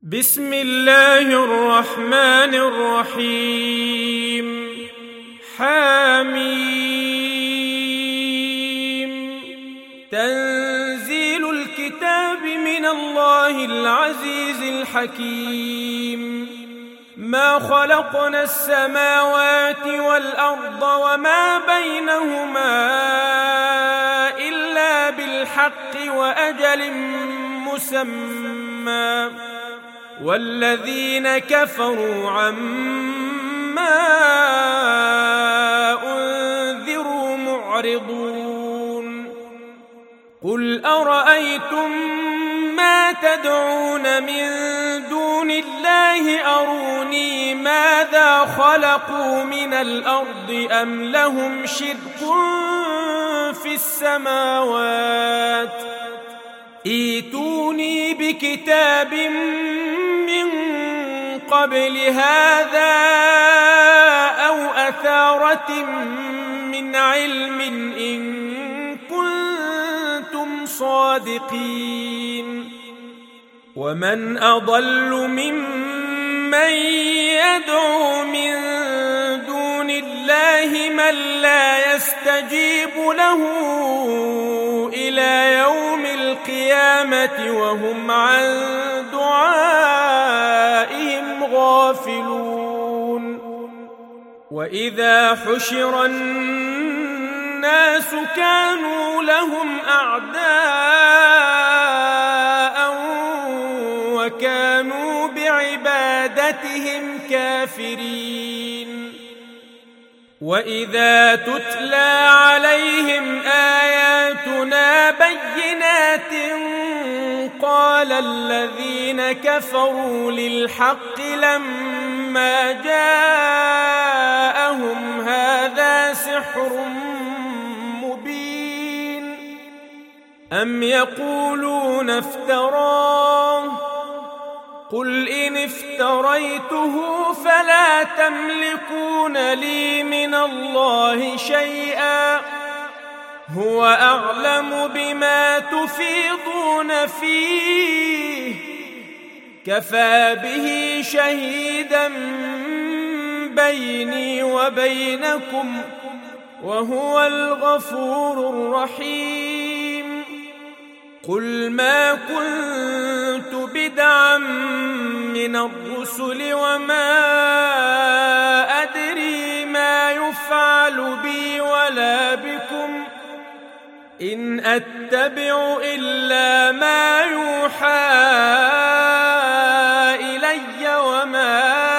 بسم الله الرحمن الرحيم. حميم. تنزيل الكتاب من الله العزيز الحكيم. ما خلقنا السماوات والأرض وما بينهما إلا بالحق وأجل مسمى، والذين كفروا عما أنذروا معرضون. قل أرأيتم ما تدعون من دون الله أروني ماذا خلقوا من الأرض أم لهم شرك في السماوات؟ ائتوني بكتاب من قبل هذا أو أثارة من علم إن كنتم صادقين. ومن أضل ممن يدعو من دون الله من لا يستجيب له إلى يوم القيامة وهم عن دعائهم غافلون. وإذا حشر الناس كانوا لهم أعداء وكانوا بعبادتهم كافرين. وإذا تتلى عليهم آياتنا بينات قال الذين كفروا للحق لما جاءهم هذا سحر مبين أم يقولون افتراه؟ قل إن افتريته فلا تملكون لي من الله شيئا، هو أعلم بما تفيضون فيه، كفى به شهيدا بيني وبينكم وهو الغفور الرحيم. قل ما كنت بدعا من الرسل وما أدري ما يفعل بي ولا بكم، إن أتبع إلا ما يوحى إلي وما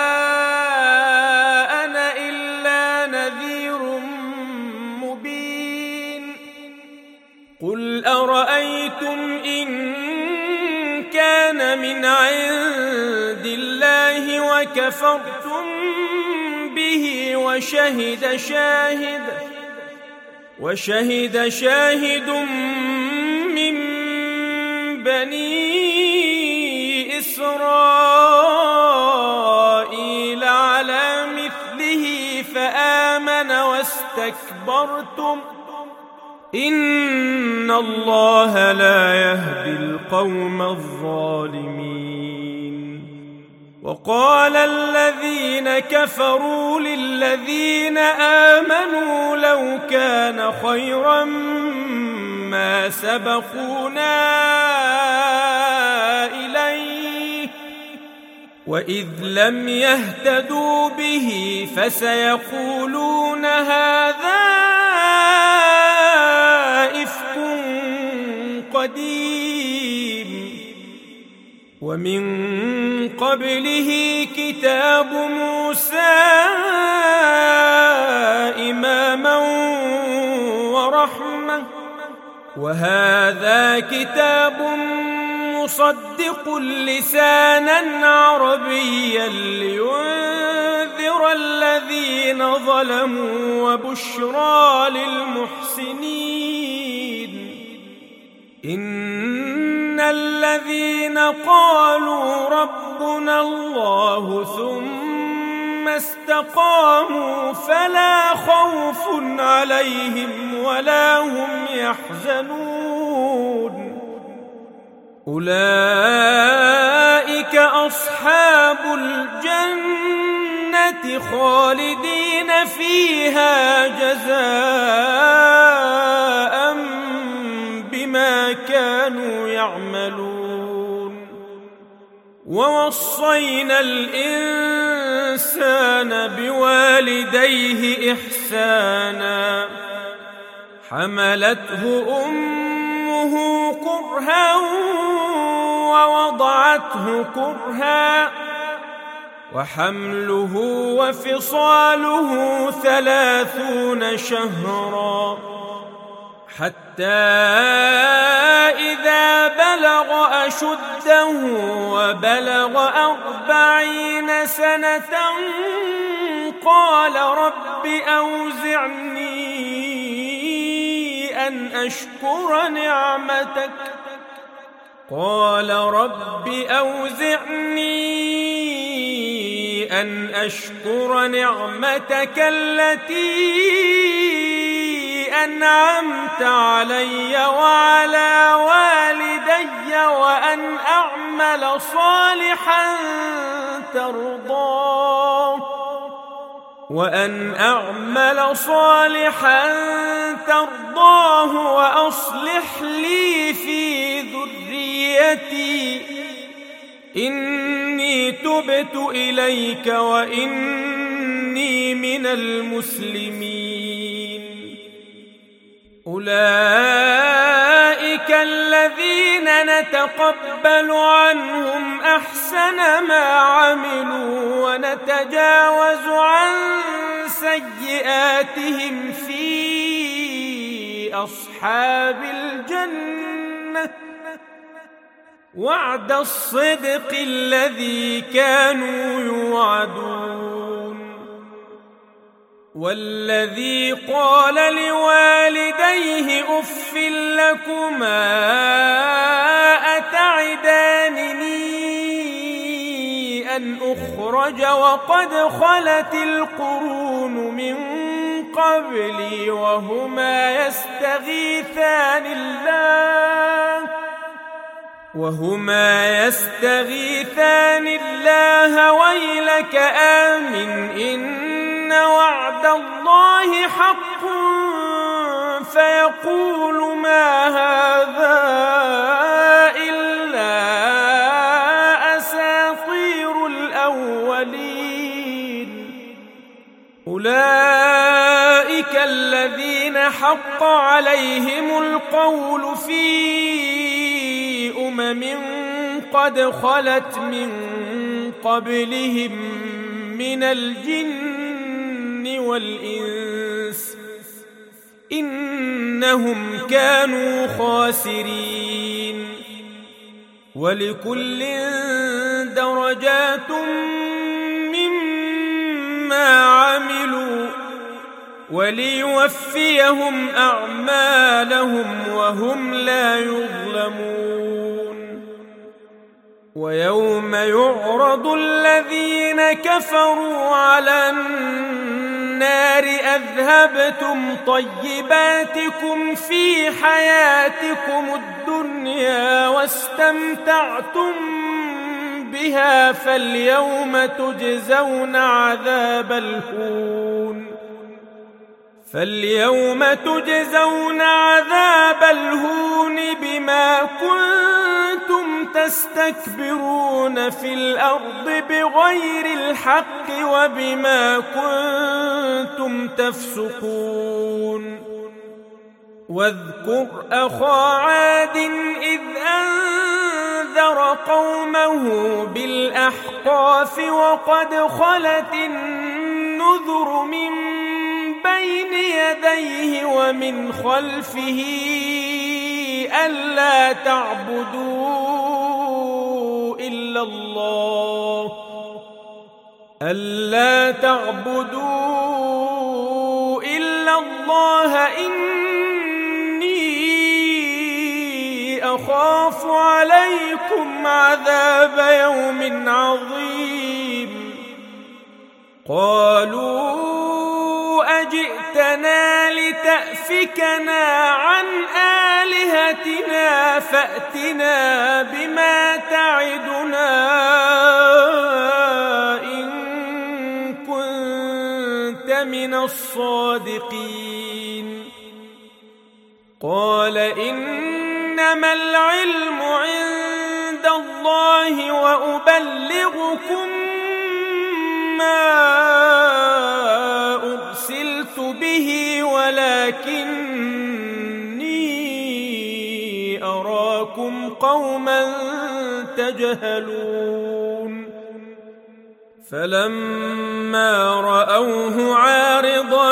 أنا إلا نذير مبين. قل أرأيتم إن كان من عند الله وكفرتم به وشهد شاهد من بني إسرائيل على مثله فآمن واستكبرتم، إن الله لا يهدي القوم الظالمين. وقال الذين كفروا للذين آمنوا لو كان خيرا ما سبقونا إليه، وإذ لم يهتدوا به فسيقولون هذا إفك قديم. ومن قبله كتاب موسى إماما ورحمة، وهذا كتاب مصدق لسانا عربيا لينذر الذين ظلموا وبشرى للمحسنين. إن الذين قالوا ربنا الله ثم استقاموا فلا خوف عليهم ولا هم يحزنون. أولئك أصحاب الجنة خالدين فيها جزاء بما كانوا يعملون. ووصينا الإنسان بوالديه إحسانا حملته أمه كرها ووضعته كرها وحمله وفصاله 30 شهرا حتى إذا بلغ أشده وبلغ 40 سنة قال رب أوزعني أن أشكر نعمتك التي أنعمت علي وعلى والدي وأن أعمل صالحا ترضاه وأصلح لي في ذريتي إني تبت إليك وإني من المسلمين. أولئك الذين نتقبل عنهم أحسن ما عملوا ونتجاوز عن سيئاتهم في أصحاب الجنة وعد الصدق الذي كانوا يوعدون. والذي قال لوالديه أف لكما أتعدانني أن أخرج وقد خلت القرون من قبلي وهما يستغيثان الله ويلك آمن إن وعد الله حق فيقول ما هذا إلا أساطير الأولين. أولئك الذين حق عليهم القول في قد خلت من قبلهم من الجن والإنس إنهم كانوا خاسرين. ولكل درجات مما عملوا وليوفيهم أعمالهم وهم لا يظلمون. ويوم يعرض الذين كفروا على النار أذهبتم طيباتكم في حياتكم الدنيا واستمتعتم بها فاليوم تجزون عذاب الهون بما كنتم تستكبرون في الأرض بغير الحق وبما كنتم تفسقون. واذكر أخا عاد إذ أنذر قومه بالأحقاف وقد خلت النذر من بين يديه ومن خلفه ألا تعبدوا إلا الله إني أخاف عليكم عذاب يوم عظيم. قالوا أجئتنا لتأفكنا عن آلهتنا فأتنا بما تعدنا لمن الصادقين. قال إنما العلم عند الله وأبلغكم ما أرسلت به ولكني أراكم قوما تجهلون. فلما رأوه عارضا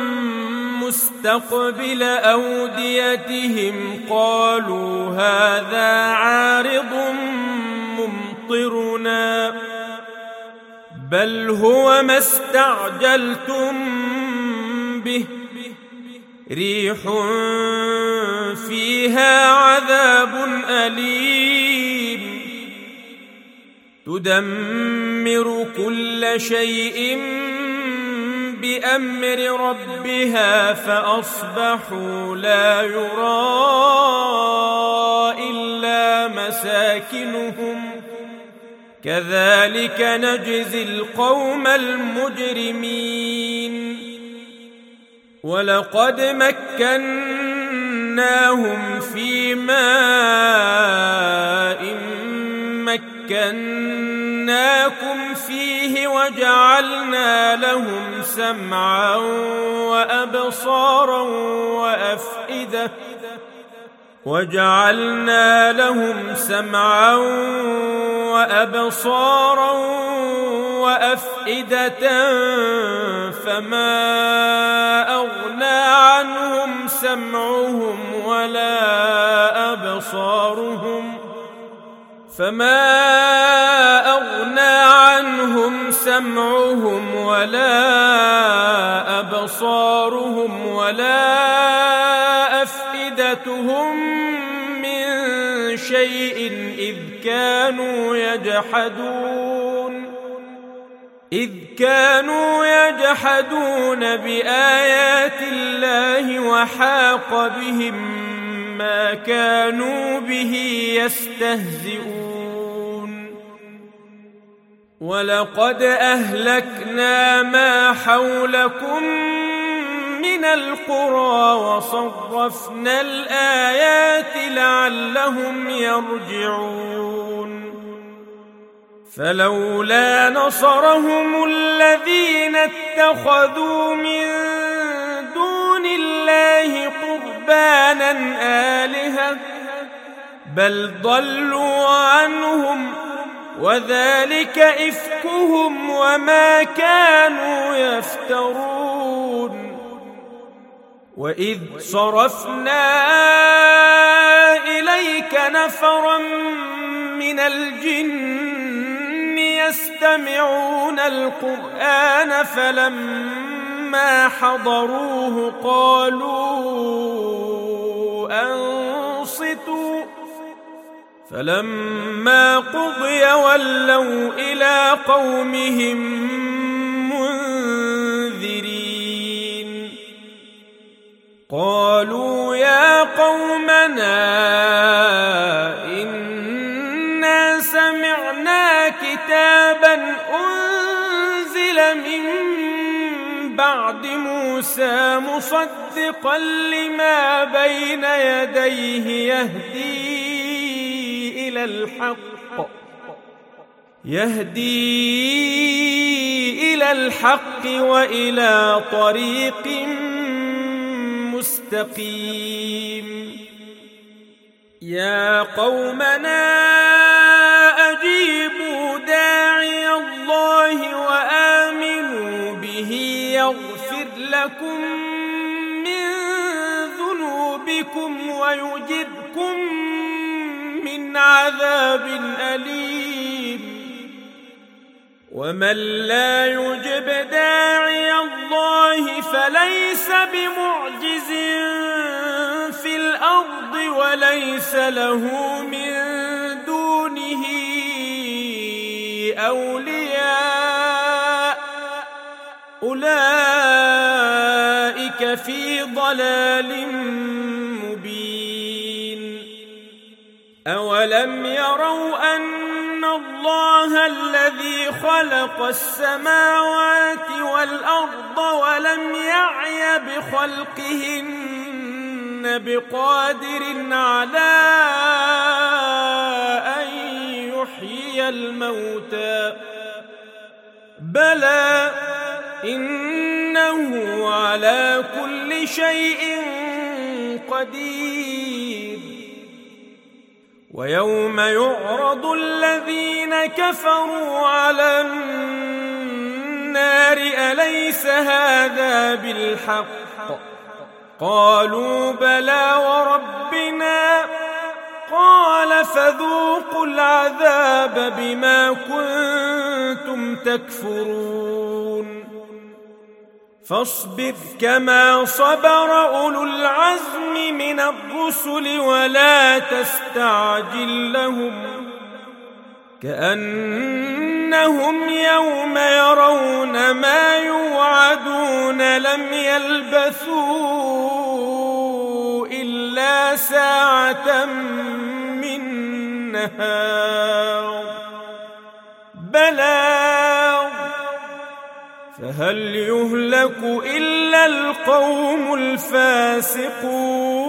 مستقبل أوديتهم قالوا هذا عارض ممطرنا بل هو ما استعجلتم به ريح فيها عذاب أليم تدمر كل شيء بأمر ربها فأصبحوا لا يرى إلا مساكنهم كذلك نجزي القوم المجرمين. ولقد مكناهم في ماء مكناكم فيه وجعلنا لهم سمعا وأبصارا وأفئدة فما أغنى عنهم سمعهم ولا أبصارهم ولا أفئدتهم من شيء إذ كانوا يجحدون بآيات الله وحاق بهم ما كانوا به يستهزئون. ولقد أهلكنا ما حولكم من القرى وصرفنا الآيات لعلهم يرجعون. فلولا نصرهم الذين اتخذوا من دون الله قربانا آلهة بل ضلوا عنهم وذلك إفكهم وما كانوا يفترون. وإذ صرفنا إليك نفرا من الجن يستمعون القرآن فلما حضروه قالوا أنصتوا فلما قضي ولوا إلى قومهم منذرين. قالوا يا قومنا إنا سمعنا كتابا أنزل من بعد موسى مصدقا لما بين يديه يهدي إلى الحق وإلى طريق مستقيم. يا قومنا أجيبوا داعي الله وآمنوا به يغفر لكم من ذنوبكم ويجركم من عذاب أليم. ومن لا يجب داعي الله فليس بمعجز في الأرض وليس له من دونه أولياء أولئك في ضلال مبين. أولم يروا أن الله الله الذي خلق السماوات والأرض ولم يعي بخلقهن بقادر على أن يحيي الموتى بلى إنه على كل شيء قدير. ويوم يعرض الذين كفروا على النار أليس هذا بالحق قالوا بلى وربنا قال فذوقوا العذاب بما كنتم تكفرون. فاصبر كما صبر أولو العزم من الرسل ولا تستعجل لهم كأنهم يوم يرون ما يوعدون لم يلبثوا إلا ساعة من نهار بلاغ فهل يهلك إلا القوم الفاسقون.